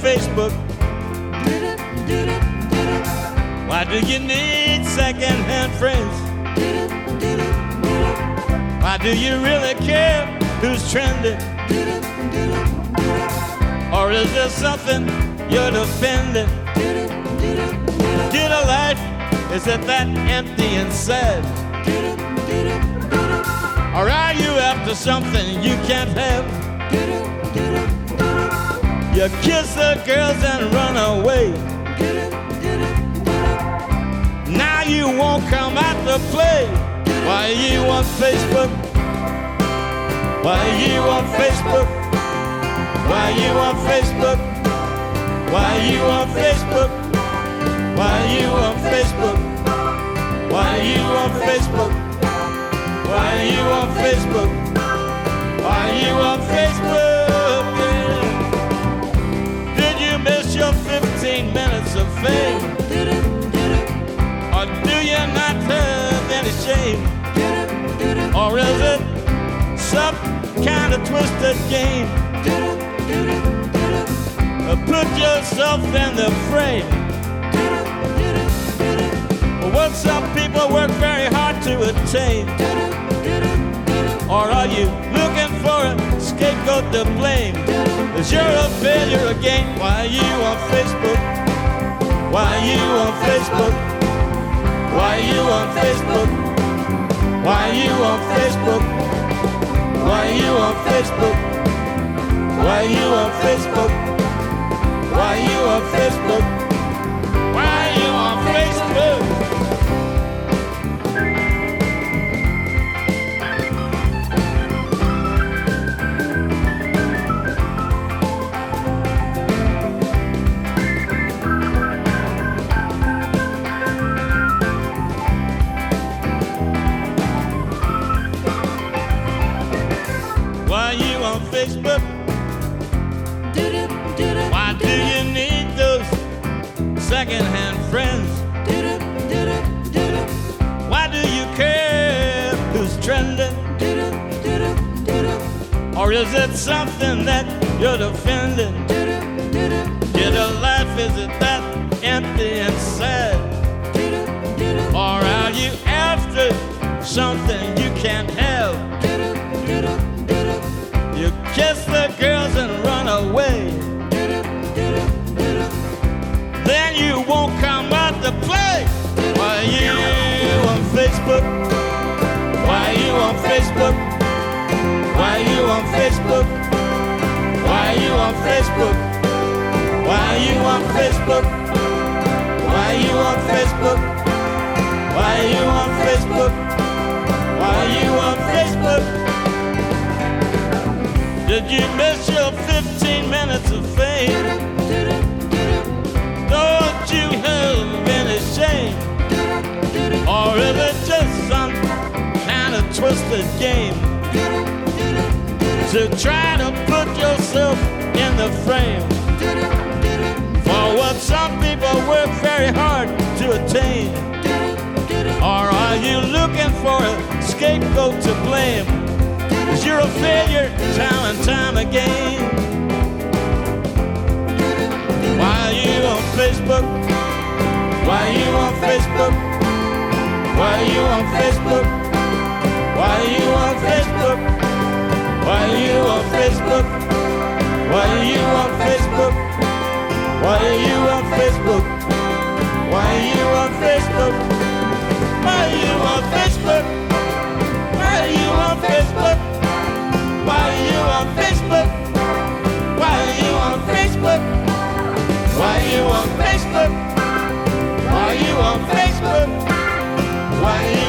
Facebook? Why do you need second-hand friends? Why do you really care who's trending? Or is there something you're defending? Get a life, is it that empty and sad? Or are you after something you can't have? You kiss the girls and run away. Now you won't come out to play. Why you on Facebook? Why you on Facebook? Why you on Facebook? Why you on Facebook? Why you on Facebook? Why you on Facebook? Why you on Facebook? Why you on Facebook? Yeah. Did you miss your 15 minutes of fame? Or do you not have any shame? Or is it some kind of twisted game? Put yourself in the frame. What some people work very hard to attain. Or are you looking for a scapegoat to blame? 'Cause you're a failure again. Why you on Facebook? Why you on Facebook? Why you on Facebook? Why you on Facebook? Why you on Facebook? Why you on Facebook? Why you on Facebook? Why you on Facebook? Why you on Facebook? Why do you need those second-hand friends? Why do you care who's trending? Or is it something that you're defending? Get a life, is it that empty and sad? Or are you after something you can't have? You kiss the girls and run away. Then you won't come out to play. Why you on Facebook? Why you on Facebook? Why you on Facebook? Why you on Facebook? Why you on Facebook? Why you on Facebook? Why you on Facebook? Why you on Facebook? Did you miss your 15 minutes of fame? Don't you have any shame? Or is it just some kind of twisted game to try to put yourself in the frame for what some people work very hard to attain? Or are you looking for a scapegoat to blame? 'Cause you're a failure time and time again. Why are you on Facebook? Why are you on Facebook? Why are you on Facebook? Why are you on Facebook? Why are you on Facebook? Why are you on Facebook? Why are you on Facebook? Why are you on Facebook? Why are you on Facebook? Why are you on Facebook? Why are you on Facebook? Why are you on Facebook? Why are you on Facebook? Why are you on Facebook? Why are you